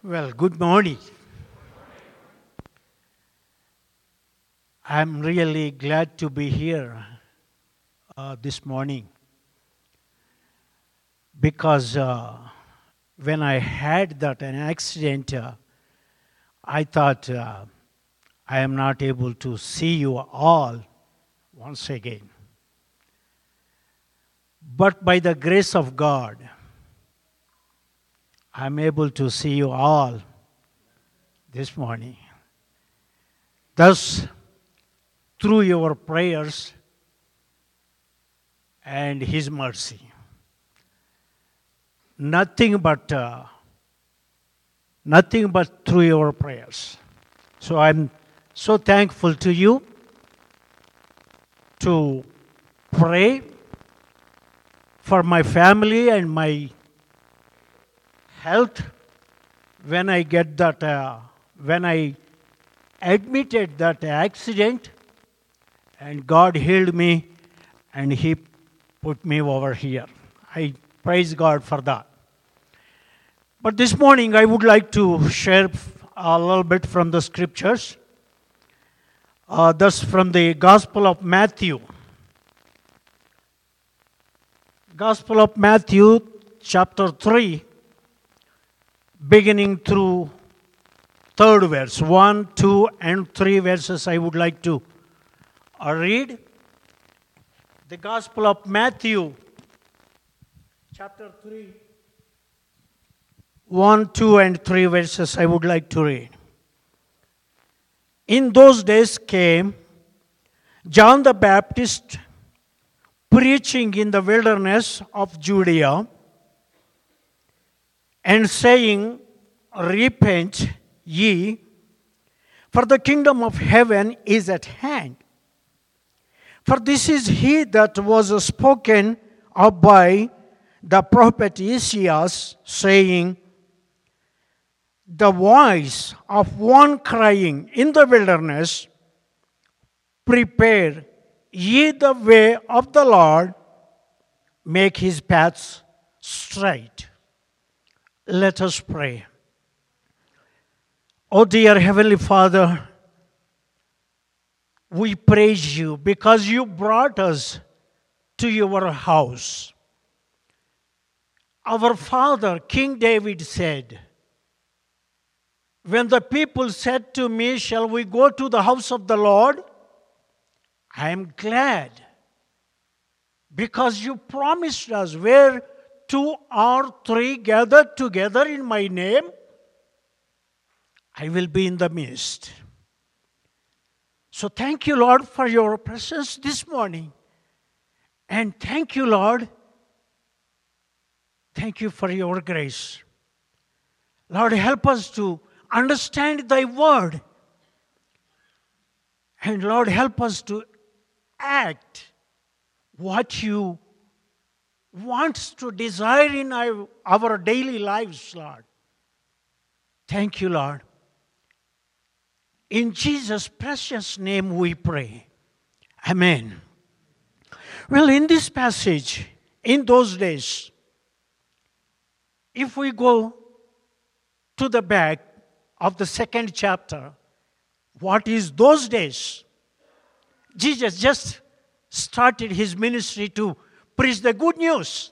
Well, good morning. I'm really glad to be here this morning because when I had an accident, I thought I am not able to see you all once again. But by the grace of God, I'm able to see you all this morning. Thus, through your prayers and His mercy. Nothing but through your prayers. So I'm so thankful to you to pray for my family and my health when I when I admitted that accident, and God healed me and He put me over here. I praise God for that. But this morning I would like to share a little bit from the scriptures. Thus from the Gospel of Matthew. Gospel of Matthew chapter 3, beginning through 3rd verse. 1, 2 and 3 verses I would like to read. The Gospel of Matthew chapter 3, 1, 2 and 3 verses I would like to read. In those days came John the Baptist preaching in the wilderness of Judea and saying, Repent ye, for the kingdom of heaven is at hand. For this is he that was spoken of by the prophet Isaiah, saying, The voice of one crying in the wilderness, Prepare ye the way of the Lord, make his paths straight. Let us pray. Oh dear Heavenly Father, we praise you because you brought us to your house. Our father, King David, said, When the people said to me, Shall we go to the house of the Lord? I am glad because you promised us, where 2 or 3 gathered together in my name, I will be in the midst. So thank you, Lord, for your presence this morning. And thank you, Lord. Thank you for your grace. Lord, help us to understand thy word. And Lord, help us to act what you want to desire in our daily lives, Lord. Thank you, Lord. In Jesus' precious name we pray. Amen. Well, in this passage, in those days, if we go to the back of the 2nd chapter, what is those days? Jesus just started his ministry to preach the good news.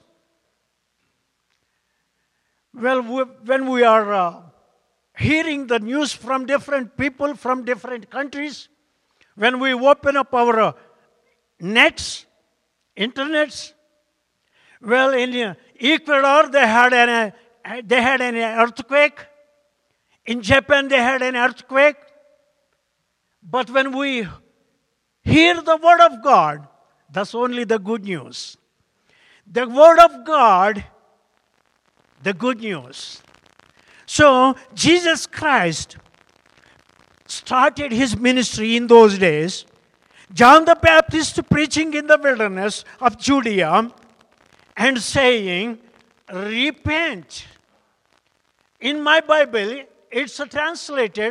Well, when we are hearing the news from different people from different countries, when we open up our nets, internets, well, in Ecuador they had an earthquake. In Japan they had an earthquake. But when we hear the word of God, that's only the good news. The word of God, the good news. So, Jesus Christ started his ministry in those days. John the Baptist preaching in the wilderness of Judea and saying, Repent. In my Bible, it's translated,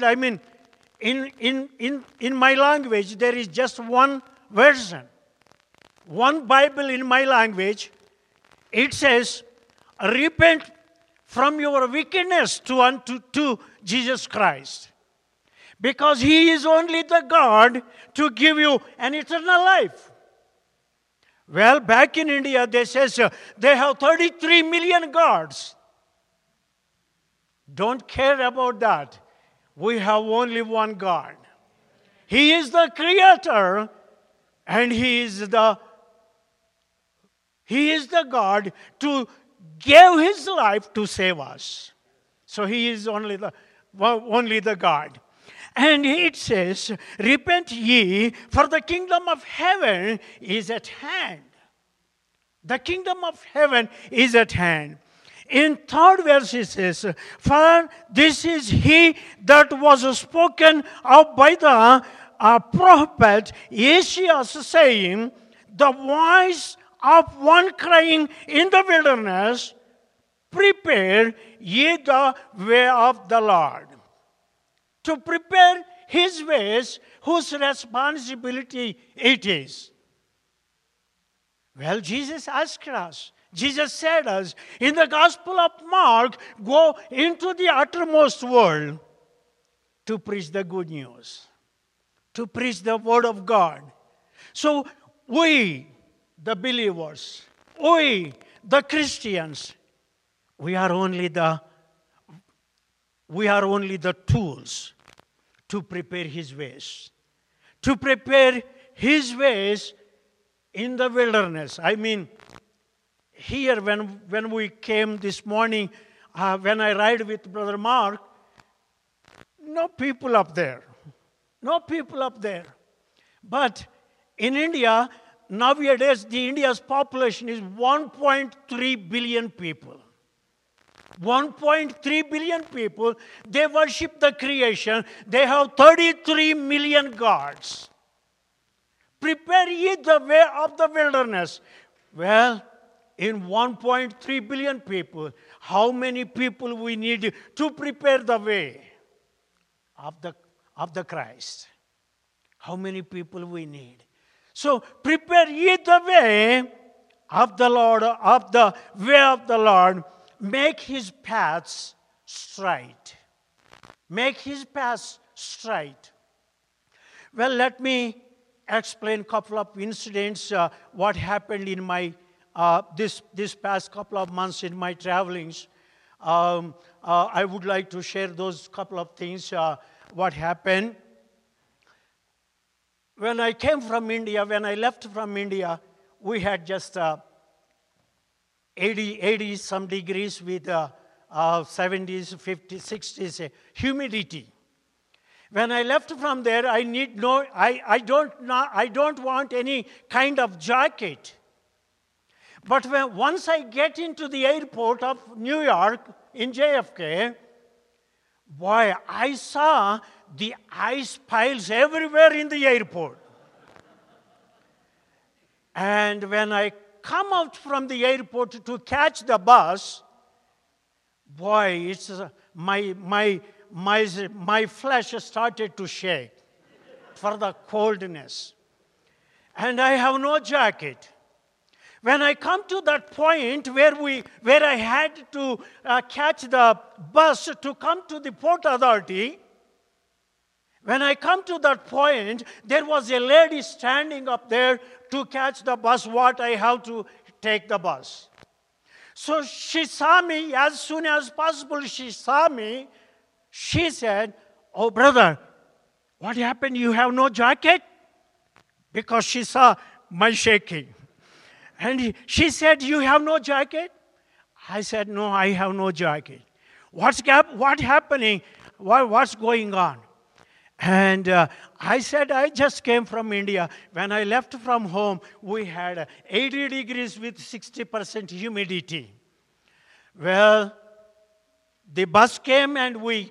in my language, there is just one version. One Bible in my language, it says, Repent from your wickedness to Jesus Christ. Because He is only the God to give you an eternal life. Well, back in India, they says they have 33 million gods. Don't care about that. We have only one God. He is the Creator, and He is the God to give His life to save us. So He is only the God. And it says, repent ye, for the kingdom of heaven is at hand. The kingdom of heaven is at hand. In third verse it says, for this is He that was spoken of by the prophet Isaiah, saying, the voice of one crying in the wilderness, prepare ye the way of the Lord. To prepare His ways, whose responsibility it is. Well, Jesus asked us. Jesus said us in the Gospel of Mark, go into the uttermost world to preach the good news, to preach the Word of God. So we, the believers, we, the Christians, we are only the tools to prepare His ways. To prepare His ways in the wilderness. I mean, here when we came this morning, when I ride with Brother Mark, no people up there. No people up there. But in India, nowadays, India's population is 1.3 billion people. 1.3 billion people, they worship the creation. They have 33 million gods. Prepare ye the way of the wilderness. Well, in 1.3 billion people, how many people we need to prepare the way of the Christ? How many people we need? So, prepare ye the way of the Lord, of the way of the Lord. Make His paths straight. Make His paths straight. Well, let me explain a couple of incidents, what happened in my this past couple of months in my travelings. I would like to share those couple of things, what happened. When I came from India, when I left from India, we had just 80 some degrees with 70s, 50s, 60s humidity. When I left from there, I don't want any kind of jacket. But once I get into the airport of New York in JFK, boy, I saw the ice piles everywhere in the airport. And when I come out from the airport to catch the bus, boy, it's my flesh started to shake for the coldness. And I have no jacket. When I come to that point where I had to catch the bus to come to the Port Authority, when I come to that point, there was a lady standing up there to catch the bus, what I have to take the bus. So she saw me, as soon as possible she saw me, she said, "Oh, brother, what happened? You have no jacket?" Because she saw my shaking. And she said, "You have no jacket?" I said, "No, I have no jacket." What's happening? What's going on? And I said, "I just came from India. When I left from home, we had 80 degrees with 60% humidity." Well, the bus came and we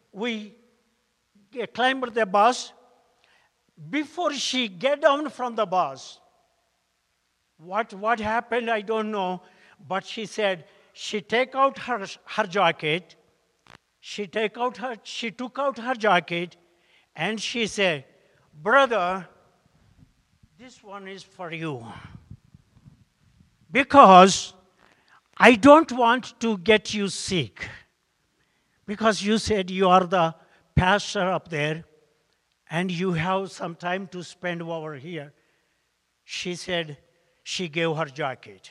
climbed the bus. Before she get down from the bus, what happened, I don't know. But she said, she take out her jacket. She took out her jacket. And she said, "Brother, this one is for you. Because I don't want to get you sick because you said you are the pastor up there and you have some time to spend over here. She said she gave her jacket.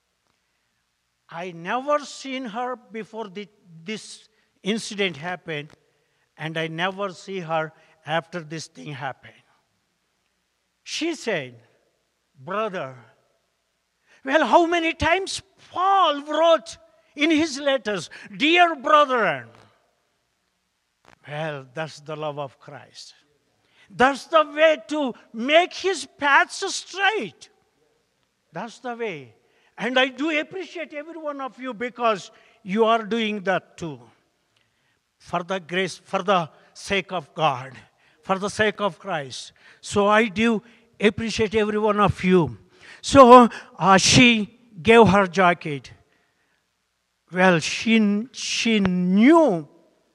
I never seen her before this incident happened, and I never see her after this thing happened. She said, brother, well, how many times Paul wrote in his letters, dear brethren. Well, that's the love of Christ. That's the way to make his paths straight. That's the way. And I do appreciate every one of you because you are doing that too. For the grace, for the sake of God, for the sake of Christ. So I do appreciate every one of you. So she gave her jacket. Well, she knew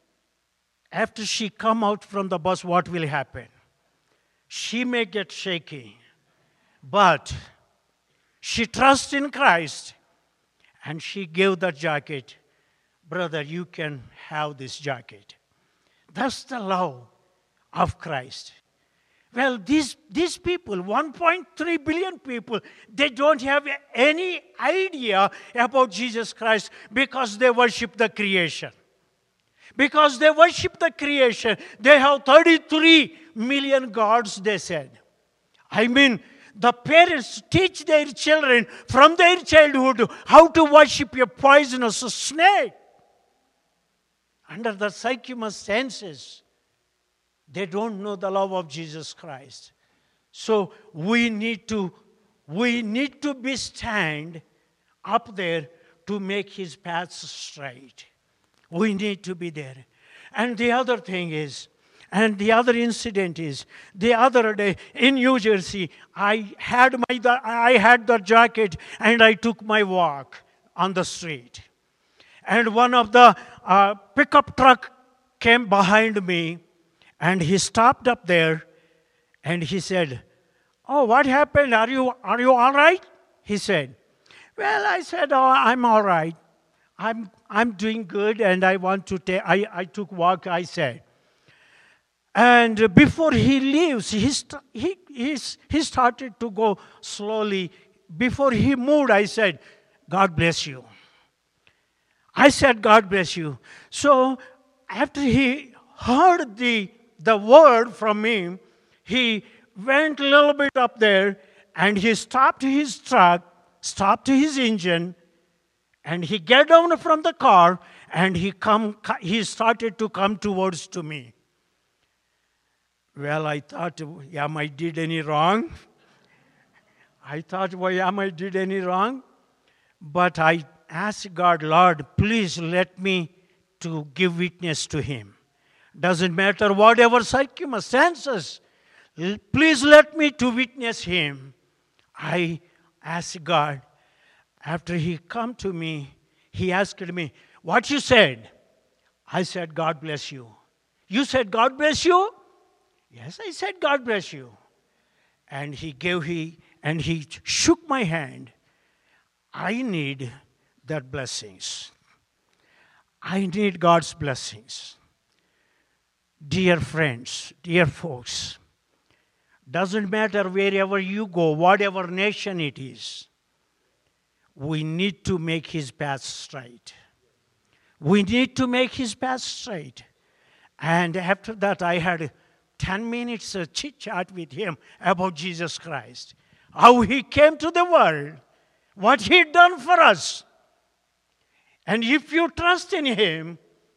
after she come out from the bus what will happen. She may get shaky, but she trusts in Christ and she gave that jacket. Brother, you can have this jacket. That's the love of Christ. Well, these people, 1.3 billion people, they don't have any idea about Jesus Christ because they worship the creation. Because they worship the creation, they have 33 million gods, they said. I mean, the parents teach their children from their childhood how to worship a poisonous snake. Under the circumstances, they don't know the love of Jesus Christ. So we need to be stand up there to make his paths straight. We need to be there. And the other thing is, and the other incident is, the other day in New Jersey, I had the jacket and I took my walk on the street. And one of the pickup truck came behind me and he stopped up there and he said, oh, what happened? Are you all right? He said. Well, I said, oh, I'm all right. I'm doing good and I want to take, I took walk, I said. And before he leaves, he started to go slowly. Before he moved, I said, God bless you. I said, God bless you. So after he heard the word from me, he went a little bit up there and he stopped his truck, stopped his engine, and he got down from the car and he started to come towards to me. Well, I thought, am I did any wrong? I thought, am I did any wrong? But I asked God, Lord, please let me to give witness to him. Doesn't matter whatever circumstances, please let me to witness him. I asked God. After he come to me, he asked me, what you said? I said, God bless you. You said, God bless you? Yes, I said, God bless you. And he shook my hand. I need that blessings. I need God's blessings. Dear friends, dear folks, doesn't matter wherever you go, whatever nation it is, we need to make his path straight. We need to make his path straight. And after that, I had 10 minutes of chit-chat with him about Jesus Christ. How he came to the world. What he done for us. And if you trust in him,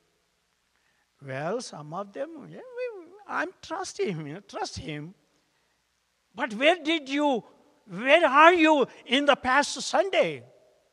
well, some of them, I'm trusting him, trust him. But where are you in the past Sunday?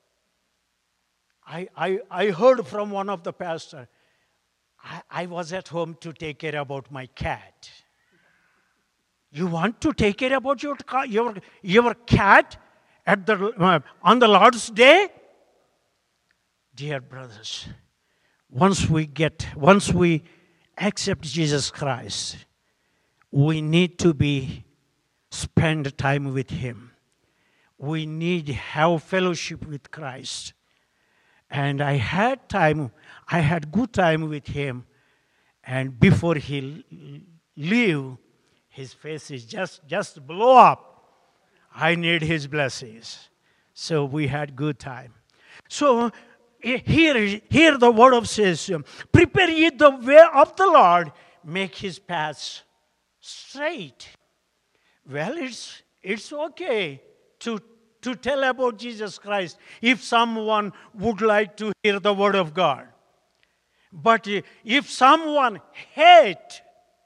I heard from one of the pastors, I was at home to take care about my cat. You want to take care about your cat on the Lord's Day? Dear brothers, once we accept Jesus Christ, we need to spend time with him. We need to have fellowship with Christ. And I had good time with him. And before he leave, his face is just blow up. I need his blessings. So we had good time. So here the word of says, prepare ye the way of the Lord, make his paths straight. Well, it's okay to tell about Jesus Christ if someone would like to hear the word of God. But if someone hate,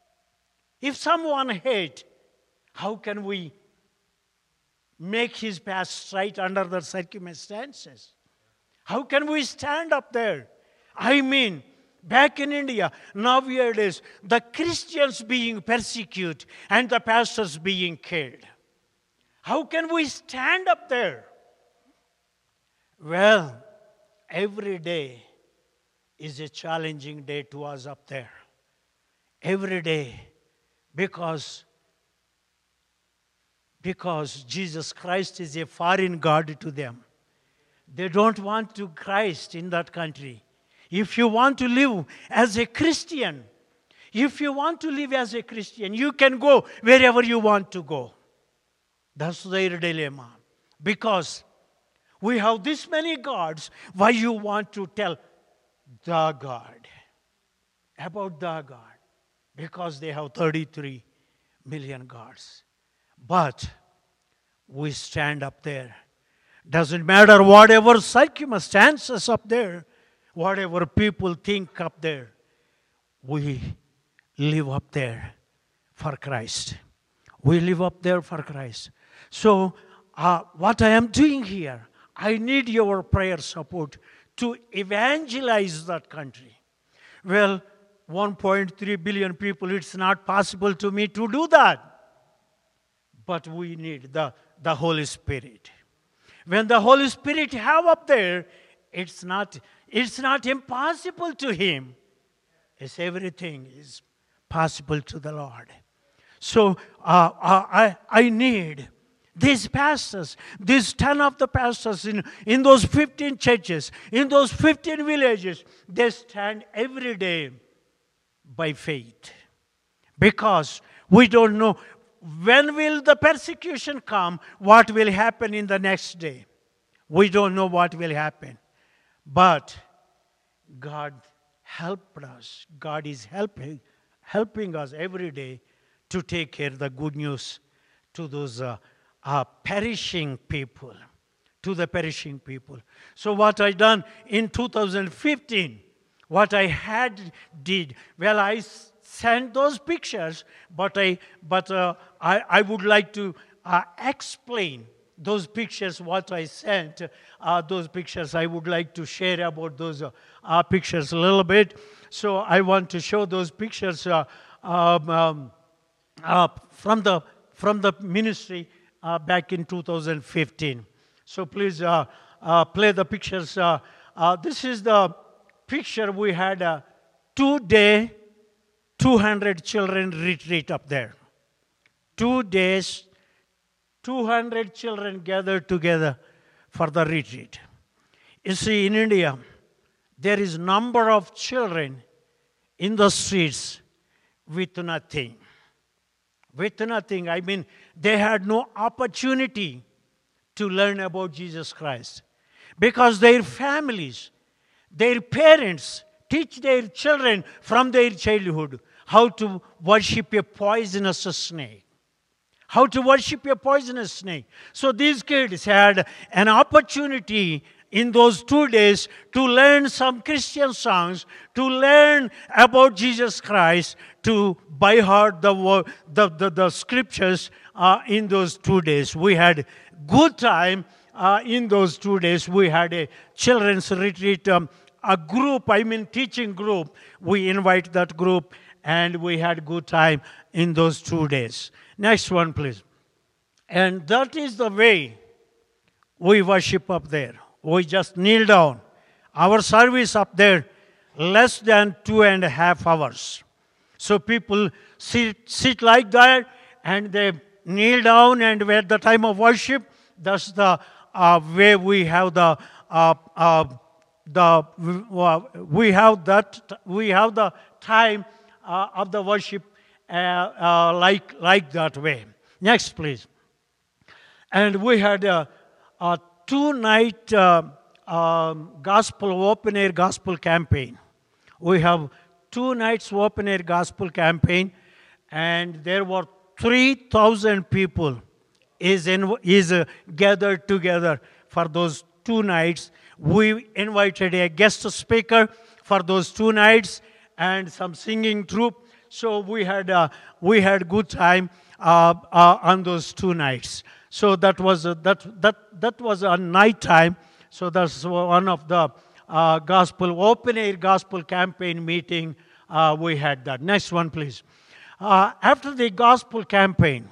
how can we make his path straight under the circumstances? How can we stand up there? I mean, back in India, nowadays, the Christians being persecuted and the pastors being killed. How can we stand up there? Well, every day is a challenging day to us up there. Every day. Because Jesus Christ is a foreign God to them. They don't want to Christ in that country. If you want to live as a Christian, you can go wherever you want to go. That's their dilemma. Because we have this many gods, why you want to tell the God? About the God. Because they have 33 million gods. But we stand up there. Doesn't matter whatever circumstances up there, whatever people think up there, we live up there for Christ. We live up there for Christ. So, what I am doing here, I need your prayer support to evangelize that country. Well, 1.3 billion people, it's not possible to me to do that. But we need the Holy Spirit. When the Holy Spirit have up there, it's not impossible to him. It's everything is possible to the Lord. So I need these pastors, these 10 of the pastors in those 15 churches, in those 15 villages, they stand every day by faith. Because we don't know when will the persecution come, what will happen in the next day. We don't know what will happen. But God helped us. God is helping us every day to take care of the good news to those perishing people. To the perishing people. So what I done in 2015, what I did, well, I sent those pictures, but I would like to explain those pictures, what I sent, those pictures. I would like to share about those pictures a little bit. So I want to show those pictures from the ministry back in 2015. So please play the pictures. This is the picture we had a 2-day, 200 children retreat up there. 2 days, 200 children gathered together for the retreat. You see, in India, there is number of children in the streets with nothing. With nothing, I mean, they had no opportunity to learn about Jesus Christ. Because their families, their parents teach their children from their childhood how to worship a poisonous snake. How to worship a poisonous snake. So these kids had an opportunity in those 2 days to learn some Christian songs, to learn about Jesus Christ, to by heart the scriptures in those 2 days. We had good time in those 2 days. We had a children's retreat, a group, teaching group. We invite that group and we had good time in those 2 days. Next one, please. And that is the way we worship up there. We just kneel down. Our service up there, less than 2.5 hours. So people sit like that and they kneel down, and at the time of worship, that's the way we have the we have the time of the worship like that way. Next, please. And we had a 2-night gospel open air gospel campaign. We have 2 nights open air gospel campaign, and there were 3,000 people is gathered together for those 2 nights. We invited a guest speaker for those 2 nights and some singing troupe. So we had good time on those 2 nights. So that was a night time. So that's one of the open air gospel campaign meeting we had that. Next one, please. After the gospel campaign,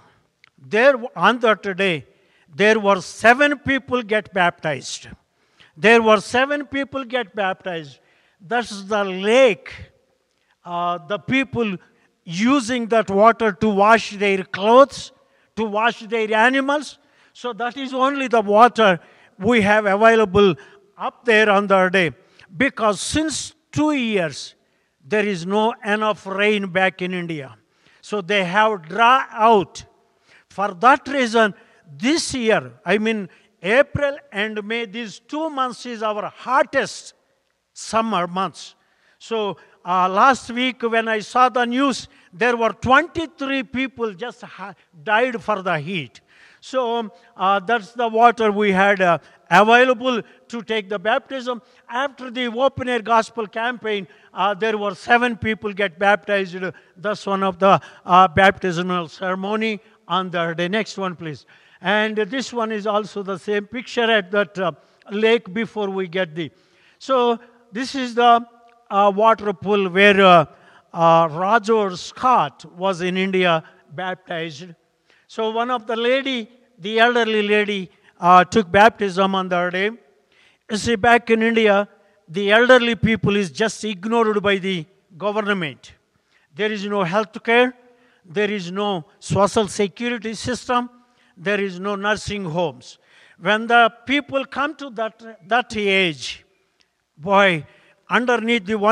on that day, there were 7 people get baptized. There were 7 people get baptized. That's the lake. The people using that water to wash their clothes, to wash their animals. So that is only the water we have available up there on that day. Because since 2 years, there is no enough rain back in India. So they have dry out. For that reason, this year, April and May, these 2 months is our hottest summer months. So last week when I saw the news, there were 23 people just died for the heat. So that's the water we had available to take the baptism. After the open air gospel campaign, there were 7 people get baptized. That's one of the baptismal ceremony on the day. Next one, please. And this one is also the same picture at that lake before we get the. So this is the water pool where Roger Scott was in India baptized. So one of the elderly lady, took baptism on that day. You see, back in India, the elderly people is just ignored by the government. There is no health care. There is no social security system. There is no nursing homes. When the people come to that age, boy, underneath the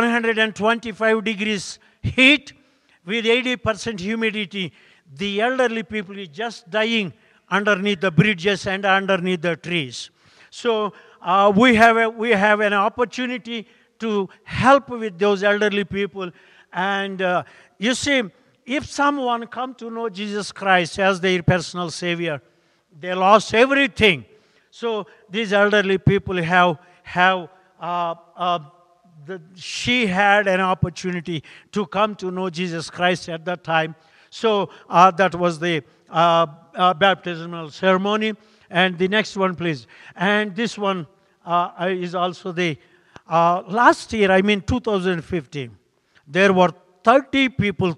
125 degrees heat with 80% humidity, the elderly people is just dying underneath the bridges and underneath the trees. So we have an opportunity to help with those elderly people. And you see, if someone come to know Jesus Christ as their personal Savior, they lost everything. So these elderly people she had an opportunity to come to know Jesus Christ at that time. So that was the baptismal ceremony. And the next one, please. And this one is also the last year, 2015, there were 30 people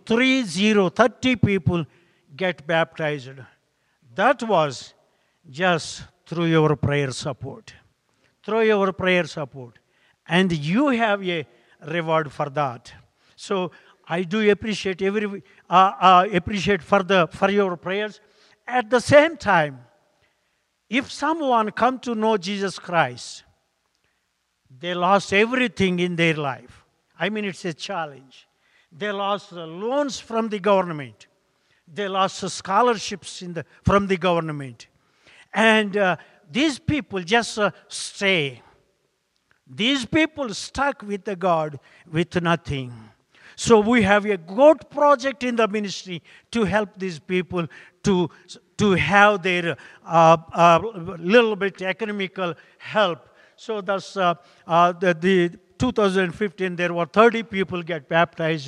get baptized. That was just through your prayer support. Through your prayer support. And you have a reward for that. So I do appreciate for your prayers. At the same time, if someone come to know Jesus Christ, they lost everything in their life. It's a challenge. They lost the loans from the government. They lost the scholarships from the government. And these people just stay. These people stuck with the God with nothing. So we have a good project in the ministry to help these people to have their little bit economical help. So that's the 2015. There were 30 people get baptized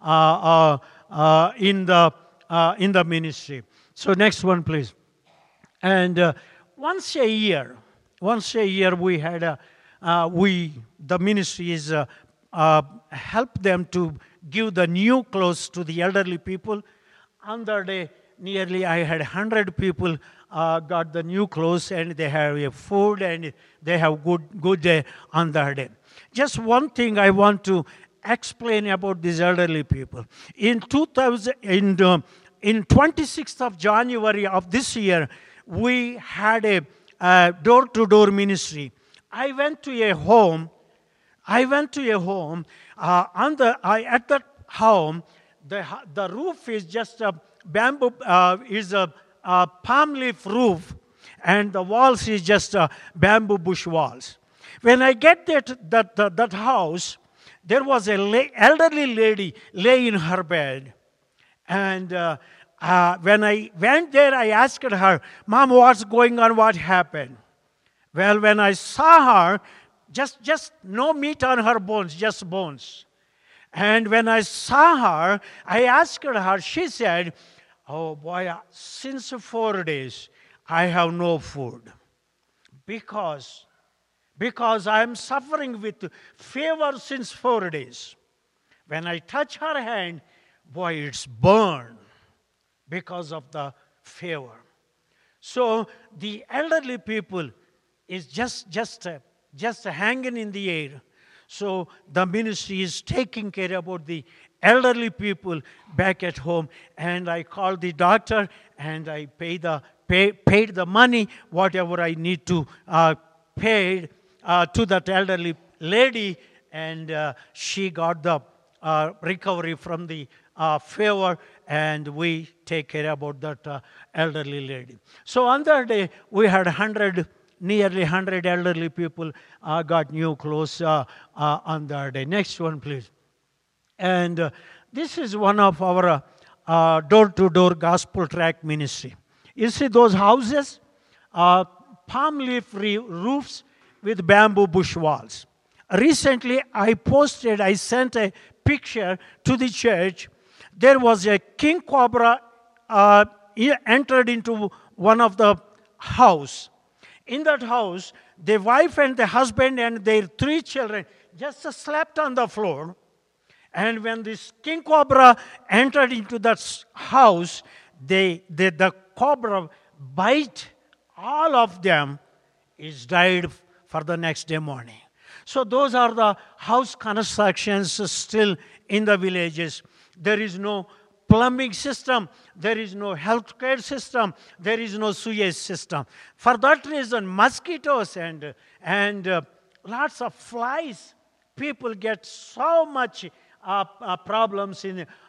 in the ministry. So next one, please. And once a year, we had the ministry is help them to give the new clothes to the elderly people. On that day, nearly I had 100 people got the new clothes, and they have food, and they have good day on that day. Just one thing I want to explain about these elderly people. In 26th of January of this year, we had a door-to-door ministry. I went to a home I went to a home. At that home, the roof is just a bamboo, is a palm leaf roof, and the walls is just bamboo bush walls. When I get that house, there was a elderly lady lay in her bed, and when I went there, I asked her, "Mom, what's going on? What happened?" Well, when I saw her, just no meat on her bones, just bones. And when I saw her, I asked her, she said, "Oh boy, since 4 days, I have no food. Because I am suffering with fever since 4 days. When I touch her hand, boy, it's burned because of the fever." So the elderly people is just hanging in the air. So the ministry is taking care about the elderly people back at home. And I called the doctor and I paid the money, whatever I need to pay to that elderly lady. And she got the recovery from the fever, and we take care about that elderly lady. So on that day, we had nearly 100 elderly people got new clothes on that day. Next one, please. And this is one of our door-to-door gospel tract ministry. You see those houses? Palm leaf roofs with bamboo bush walls. Recently, I sent a picture to the church. There was a king cobra entered into one of the house. In that house, the wife and the husband and their 3 children just slept on the floor. And when this king cobra entered into that house, the cobra bite all of them is died for the next day morning. So those are the house constructions still in the villages. There is no plumbing system, there is no healthcare system, there is no sewage system. For that reason, mosquitoes and lots of flies, people get so much problems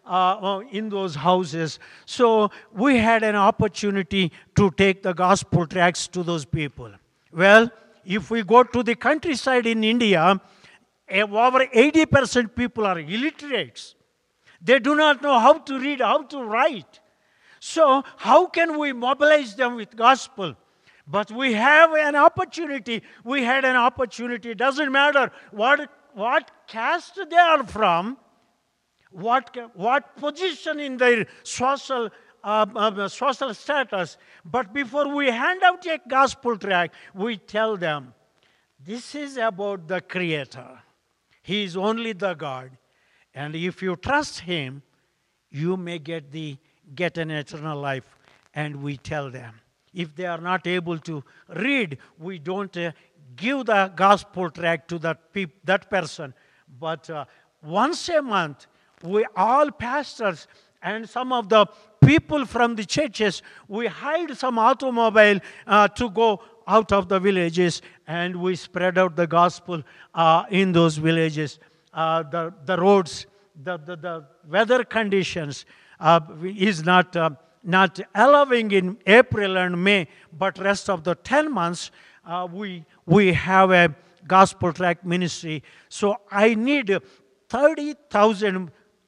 in those houses. So we had an opportunity to take the gospel tracts to those people. Well, if we go to the countryside in India, over 80% people are illiterates. They do not know how to read, how to write. So how can we mobilize them with gospel? But we have an opportunity. We had an opportunity. It doesn't matter what caste they are from, what position in their social status. But before we hand out a gospel tract, we tell them, this is about the Creator. He is only the God. And if you trust Him, you may get an eternal life. And we tell them. If they are not able to read, we don't give the gospel tract to that person. But once a month, we all pastors and some of the people from the churches, we hired some automobile to go out of the villages, and we spread out the gospel in those villages. The roads, the weather conditions is not allowing in April and May, but rest of the 10 months, we have a gospel tract ministry. So I need 30,000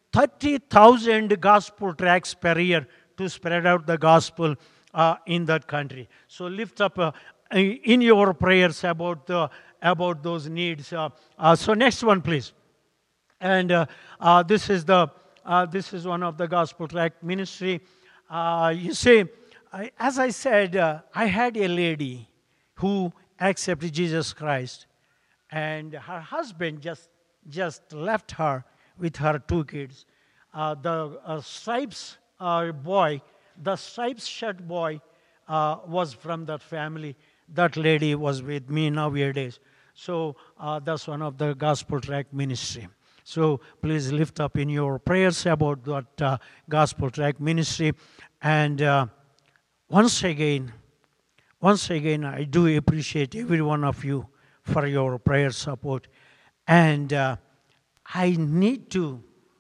gospel tracts per year to spread out the gospel in that country. So lift up in your prayers about those needs. So next one, please. And this is one of the gospel tract ministry. You see, as I said, I had a lady who accepted Jesus Christ, and her husband just left her with her 2 kids. The stripes boy, the stripes shirt boy, was from that family. That lady was with me nowadays. So that's one of the gospel tract ministry. So please lift up in your prayers about that gospel tract ministry. And once again, I do appreciate every one of you for your prayer support. And I need to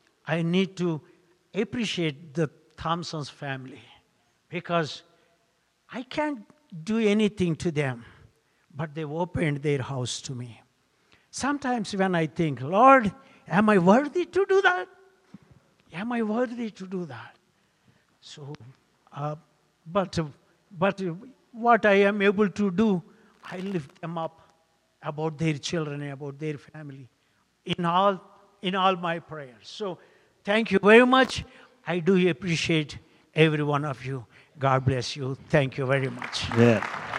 appreciate the Thompson's family, because I can't do anything to them, but they've opened their house to me. Sometimes when I think, Lord, am I worthy to do that? Am I worthy to do that? So, but what I am able to do, I lift them up about their children, about their family, in all my prayers. So, thank you very much. I do appreciate every one of you. God bless you. Thank you very much. Yeah.